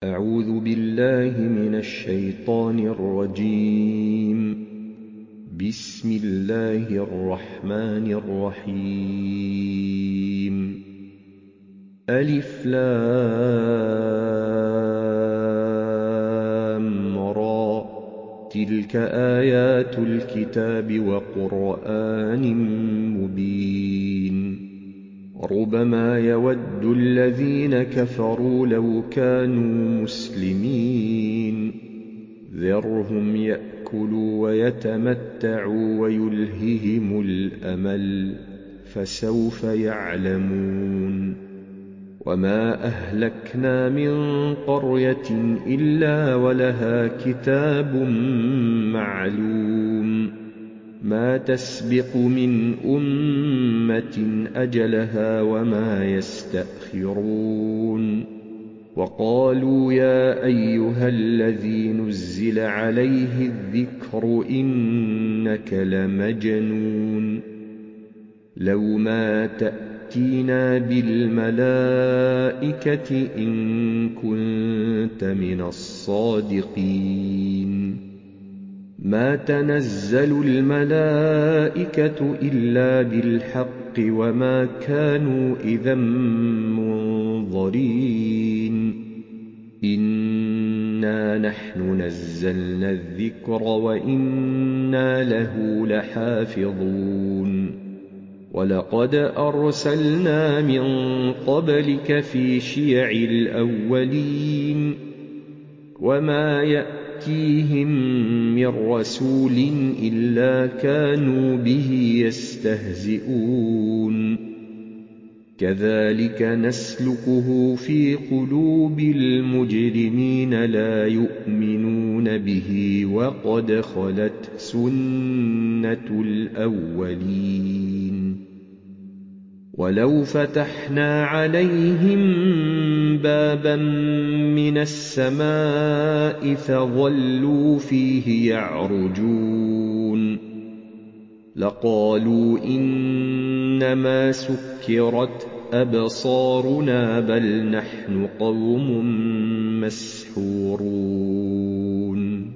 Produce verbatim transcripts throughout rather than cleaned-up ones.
أعوذ بالله من الشيطان الرجيم. بسم الله الرحمن الرحيم. ألف لام را، تلك آيات الكتاب وقرآن مبين. ربما يود الذين كفروا لو كانوا مسلمين. ذرهم يأكلوا ويتمتعوا ويلههم الأمل، فسوف يعلمون. وما أهلكنا من قرية إلا ولها كتاب معلوم، ما تسبق من أمة أجلها وما يستأخرون. وقالوا يا أيها الذي نزل عليه الذكر إنك لمجنون، لو ما تأتينا بالملائكة إن كنت من الصادقين. ما تنزل الملائكة إلا بالحق وما كانوا إذا منظرين. إنا نحن نزلنا الذكر وإنا له لحافظون. ولقد أرسلنا من قبلك في شيع الأولين، وما يأتيهم من رسول إلا كانوا به يستهزئون. كذلك نسلكه في قلوب المجرمين، لا يؤمنون به وقد خلت سنة الأولين. ولو فتحنا عليهم بابا من السماء فظلوا فيه يعرجون لقالوا إنما سكرت أبصارنا بل نحن قوم مسحورون.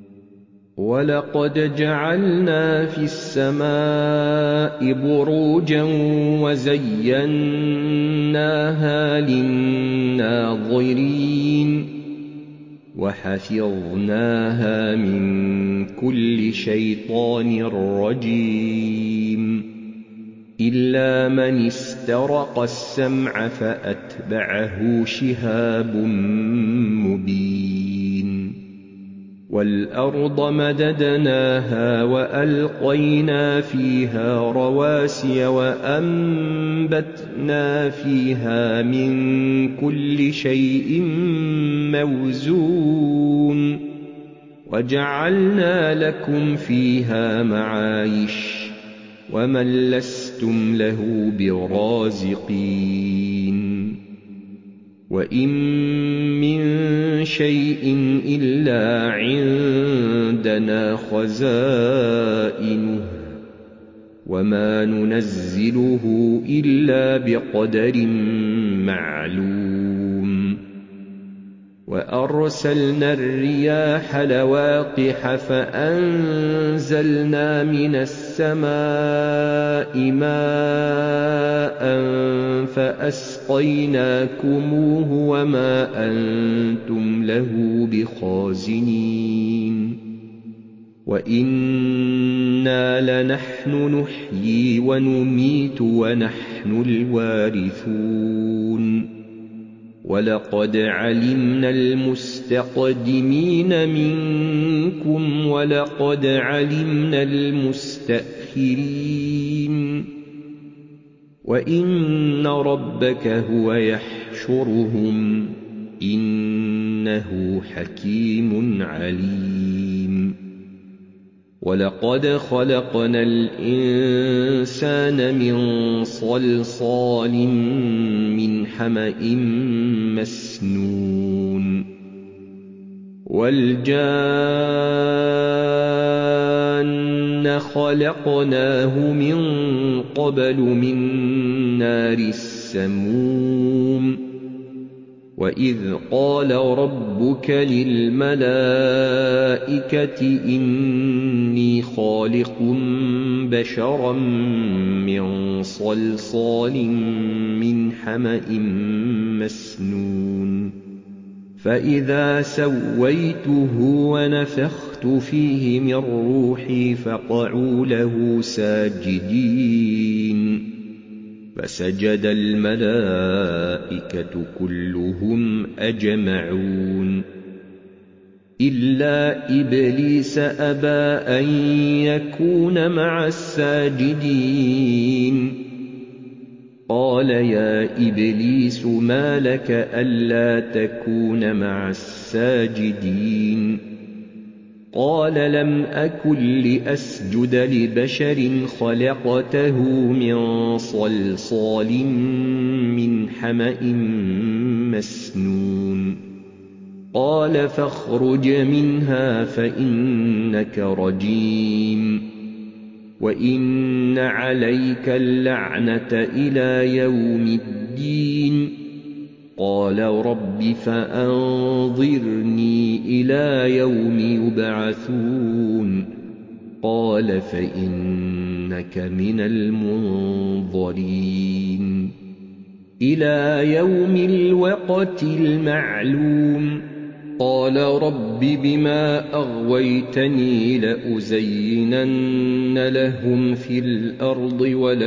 ولقد جعلنا في السماء بروجا وزيناها للناظرين، وحفظناها من كل شيطان رجيم، إلا من استرق السمع فأتبعه شهاب مبين. والأرض مددناها وألقينا فيها رواسي وأنبتنا فيها من كل شيء موزون، وجعلنا لكم فيها معايش ومن لستم له برازقين. وإن من شيء إلا عندنا خزائنه وما ننزله إلا بقدر معلوم. وأرسلنا الرياح لواقح فأنزلنا من السماء ماء فأسقيناكموه وما أنتم له بخازنين. وإنا لنحن نحيي ونميت ونحن الوارثون. ولقد علمنا المستقدمين منكم ولقد علمنا المستأخرين. وإن ربك هو يحشرهم إنه حكيم عليم. ولقد خلقنا الإنسان من صلصال من حمأ مسنون. والجان خلقناه من قبل من نار السموم. وإذ قال ربك للملائكة إني خالق بشرا من صلصال من حمأ مسنون فإذا سويته ونفخت فيه من روحي فقعوا له ساجدين فسجد الملائكة كلهم أجمعون إلا إبليس أبى أن يكون مع الساجدين قال يا إبليس ما لك ألا تكون مع الساجدين قال لم أكن لأسجد لبشر خلقته من صلصال من حمأ مسنون قال فاخرج منها فإنك رجيم وإن عليك اللعنة إلى يوم الدين قال رب فأنظرني إلى يوم يبعثون قال فإنك من المنظرين إلى يوم الوقت المعلوم قال رب بما أغويتني لأزينن لهم في الأرض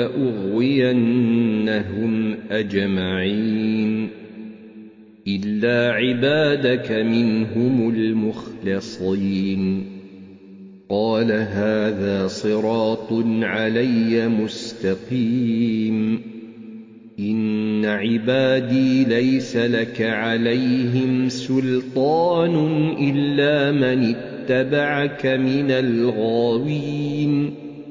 ولأغوينهم أجمعين إلا عبادك منهم المخلصين قال هذا صراط علي مستقيم إن عبادي ليس لك عليهم سلطان إلا من اتبعك من الغاوين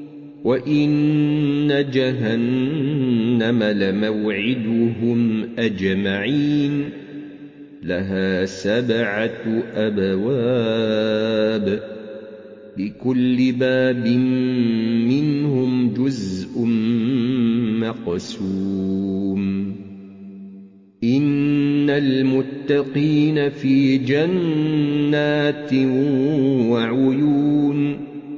وإن جهنم لموعدهم أجمعين لها سبعة أبواب لكل باب منهم جزء مقسوم إن المتقين في جنات وعيون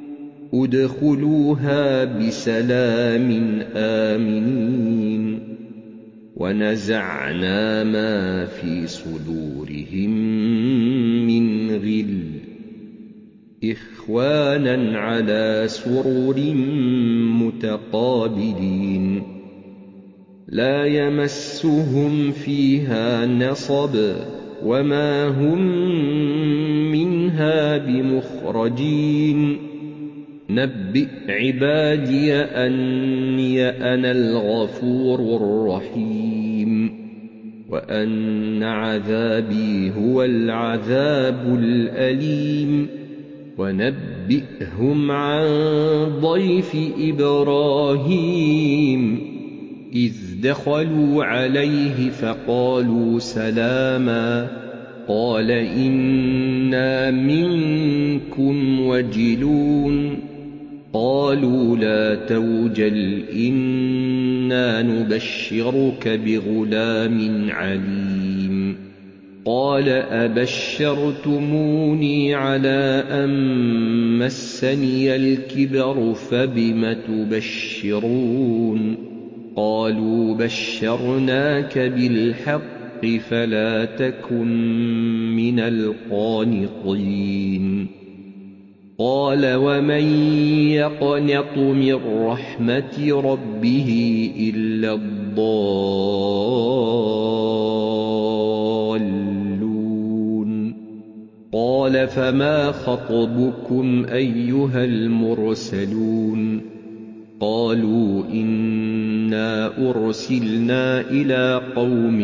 ادخلوها بسلام آمنين ونزعنا ما في صدورهم من غل إخوانا على سرر متقابلين لا يمسهم فيها نصب وما هم منها بمخرجين نبئ عبادي أني أنا الغفور الرحيم وأن عذابي هو العذاب الأليم ونبئهم عن ضيف إبراهيم إذ دخلوا عليه فقالوا سلاما قال إنا منكم وجلون قالوا لا توجل إنا نبشرك بغلام عليم قال أبشرتموني على أن مسني الكبر فبم تبشرون قالوا بشرناك بالحق فلا تكن من القانطين قال ومن يقنط من رحمة ربه إلا الضالون قال فما خطبكم أيها المرسلون قالوا إنا أرسلنا إلى قوم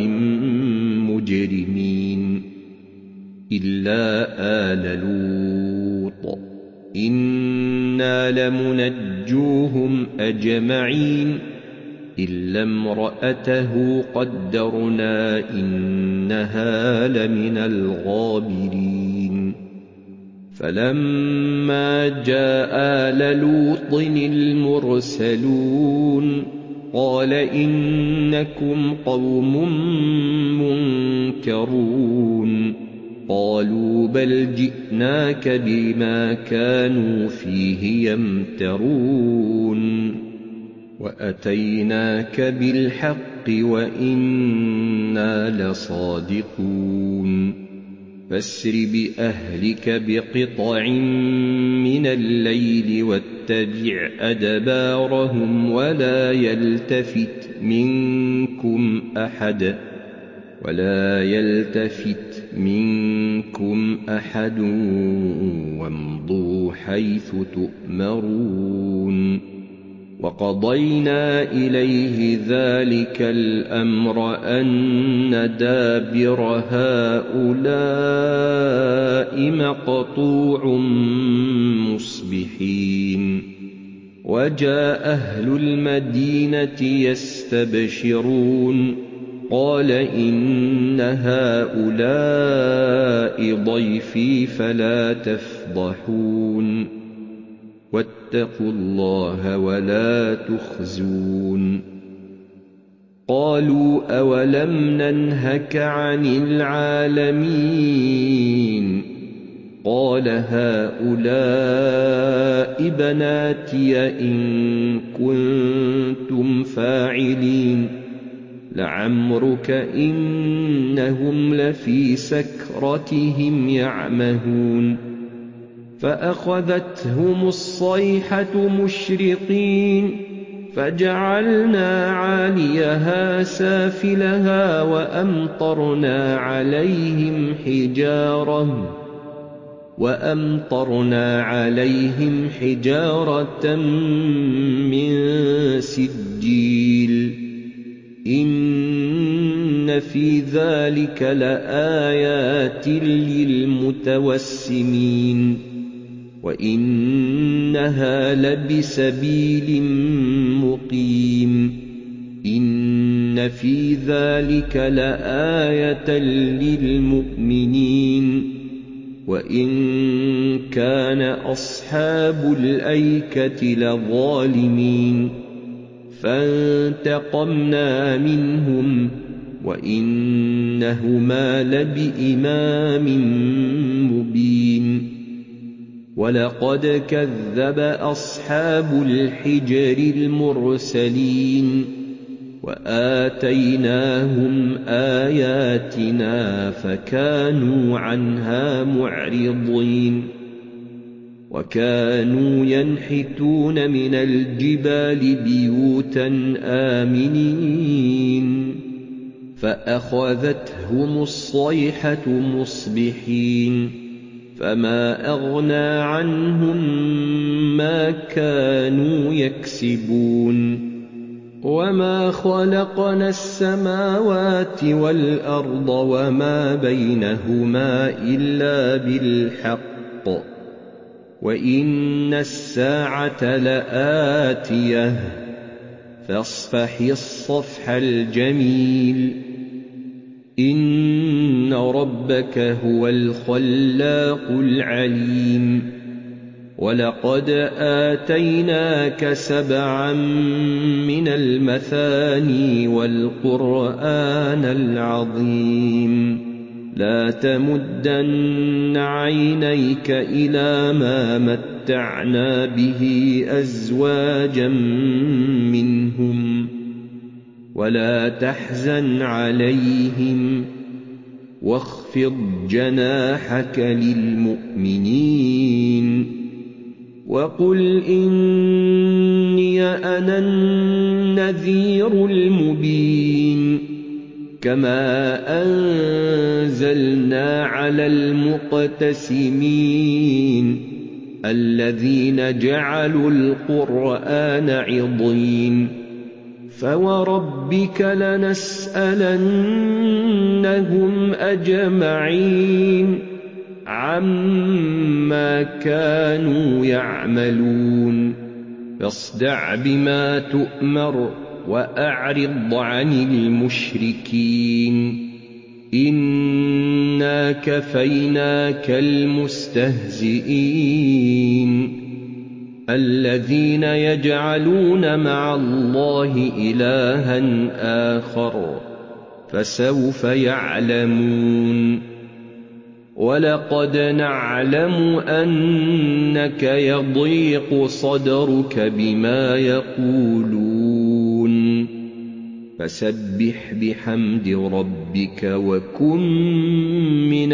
مجرمين إلا آل لوط إنا لمنجوهم أجمعين إلا امرأته قدرنا إنها لمن الغابرين فلما جاء آل لوط المرسلون قال إنكم قوم منكرون قالوا بل جئناك بما كانوا فيه يمترون وأتيناك بالحق وإنا لصادقون فاسر بأهلك بقطع من الليل واتبع أدبارهم ولا يلتفت منكم أحد ولا يلتفت منكم أحد وامضوا حيث تؤمرون وقضينا إليه ذلك الأمر أن دابر هؤلاء مقطوع مصبحين وجاء أهل المدينة يستبشرون قال إن هؤلاء ضيفي فلا تفضحون واتقوا الله ولا تخزون قالوا أولم ننهك عن العالمين قال هؤلاء بناتي إن كنتم فاعلين لعمرك إنهم لفي سكرتهم يعمهون فأخذتهم الصيحة مشرقين فجعلنا عاليها سافلها وأمطرنا عليهم حجارة وأمطرنا عليهم حجارة من سجيل إن في ذلك لآيات للمتوسمين وإنها لبسبيل مقيم إن في ذلك لآية للمؤمنين وإن كان أصحاب الأيكة لظالمين فانتقمنا منهم وإنهما لبإمام مبين ولقد كذب أصحاب الحجر المرسلين وآتيناهم آياتنا فكانوا عنها معرضين وكانوا ينحتون من الجبال بيوتا آمنين فأخذتهم الصيحة مصبحين فما أغنى عنهم ما كانوا يكسبون وما خلقنا السماوات والأرض وما بينهما إلا بالحق وإن الساعة لآتية فاصفح الصفح الجميل إن ربك هو الخلاق العليم ولقد آتيناك سبعا من المثاني والقرآن العظيم لا تمدن عينيك إلى ما متعنا به أزواجا منهم ولا تحزن عليهم واخفض جناحك للمؤمنين وقل إني أنا النذير المبين كما أنزلنا على المقتسمين الذين جعلوا القرآن عضين فوربك لنسألنهم أجمعين عما كانوا يعملون فاصدع بما تؤمر وأعرض عن المشركين إنا كفيناك المستهزئين الذين يجعلون مع الله إلها آخر فسوف يعلمون ولقد نعلم أنك يضيق صدرك بما يقولون فسبح بحمد ربك وكن من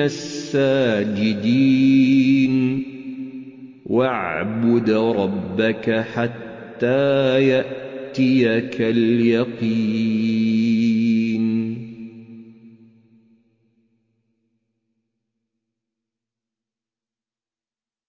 الساجدين واعبد ربك حتى يأتيك اليقين